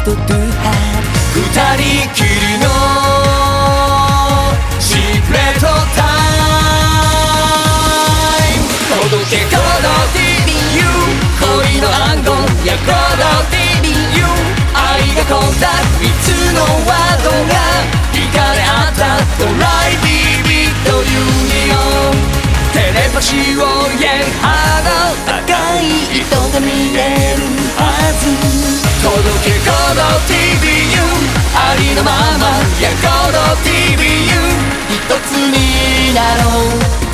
to do have 二人きりのシークレットタイム届けコード TBU 恋の暗号やコード TBU 愛がこんだ三つのワードが惹かれ合ったドライ BB とユニオンテレパシーを言え花高い糸が見えるはず届けコード TBU ありのままやコード TBU 一つになろう